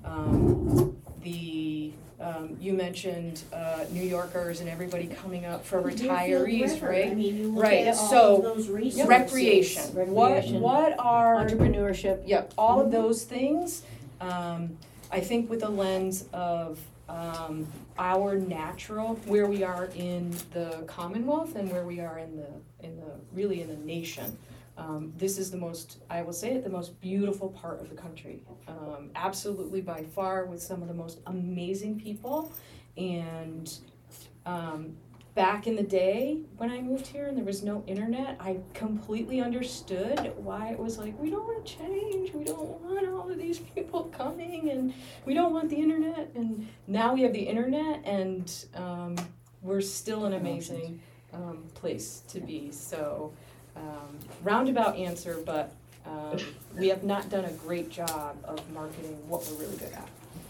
you mentioned New Yorkers and everybody coming up for retirees, right? I mean, you look Right, at all so of those resources. recreation. What are Entrepreneurship. Yep, all of those things. I think with the lens of our natural, where we are in the Commonwealth and where we are in the nation. This is the most, I will say it, the most beautiful part of the country. Absolutely by far, with some of the most amazing people. And back in the day when I moved here and there was no internet, I completely understood why it was like, we don't want to change, we don't want all of these people coming, and we don't want the internet. And now we have the internet, and we're still an amazing place to be. So roundabout answer, but we have not done a great job of marketing what we're really good at.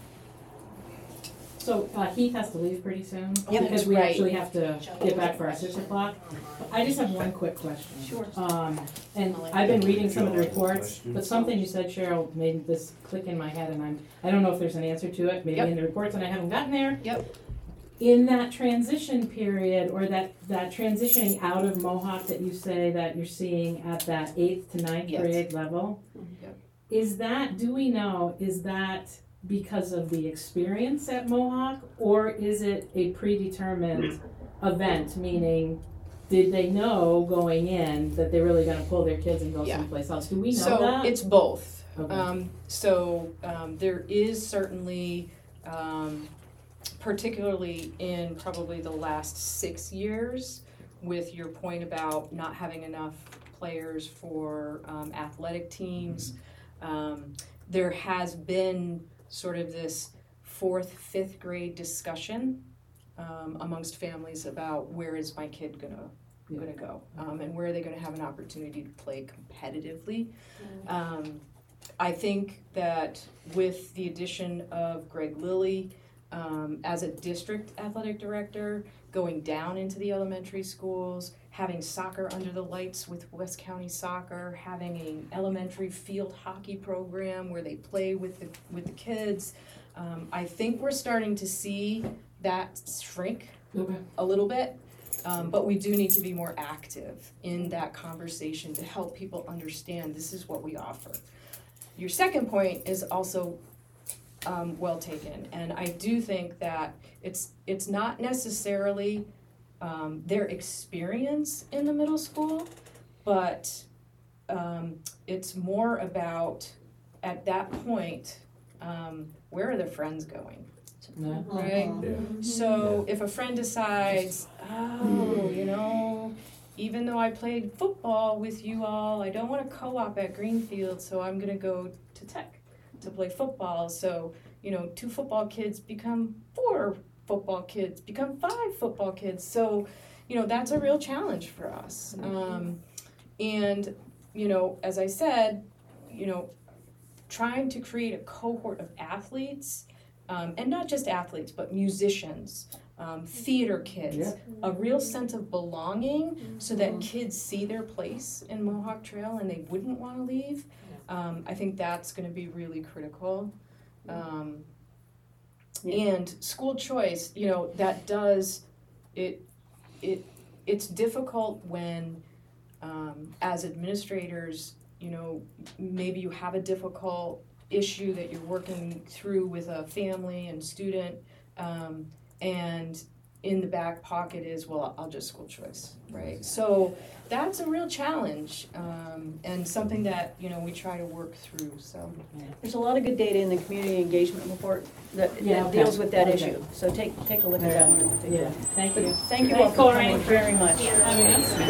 So Heath has to leave pretty soon, Yep, because we right. actually have to get back for our 6 o'clock. I just have one quick question. Sure. And I've been reading some of the reports, but something you said, Cheryl, made this click in my head, and I don't know if there's an answer to it, maybe Yep. in the reports, and I haven't gotten there. Yep. In that transition period, or that transitioning out of Mohawk that you say that you're seeing at that 8th to 9th Yes. grade level, Yep. is that, do we know, is that because of the experience at Mohawk, or is it a predetermined event, meaning did they know going in that they're really gonna pull their kids and go Yeah. someplace else? Do we know So that? it's both. Okay. There is certainly, particularly in probably the last 6 years, with your point about not having enough players for athletic teams, there has been sort of this 4th, 5th grade discussion amongst families about where is my kid gonna go, and where are they gonna have an opportunity to play competitively. I think that with the addition of Greg Lilly as a district athletic director, going down into the elementary schools, having soccer under the lights with West County Soccer, having an elementary field hockey program where they play with the kids, I think we're starting to see that shrink a little bit. But we do need to be more active in that conversation to help people understand this is what we offer. Your second point is also well taken, and I do think that it's not necessarily their experience in the middle school, but it's more about, at that point, where are their friends going? Yeah. Right? Yeah. So if a friend decides, even though I played football with you all, I don't want to co-op at Greenfield, so I'm going to go to Tech to play football. So, 2 football kids become 4 football kids, become 5 football kids. So, that's a real challenge for us. And, as I said, trying to create a cohort of athletes, and not just athletes, but musicians, theater kids, Yeah. a real sense of belonging so that kids see their place in Mohawk Trail and they wouldn't want to leave. I think that's going to be really critical. And school choice, that does, it's difficult when, as administrators, maybe you have a difficult issue that you're working through with a family and student, and in the back pocket is, well, I'll just school choice, right? So that's a real challenge, and something that, we try to work through, so. There's a lot of good data in the community engagement report that Yeah, okay. deals with that Okay. issue. So take a look at that one in particular. Yeah, thank you. Thank you all Thanks, for Corinne. coming very much. Having us.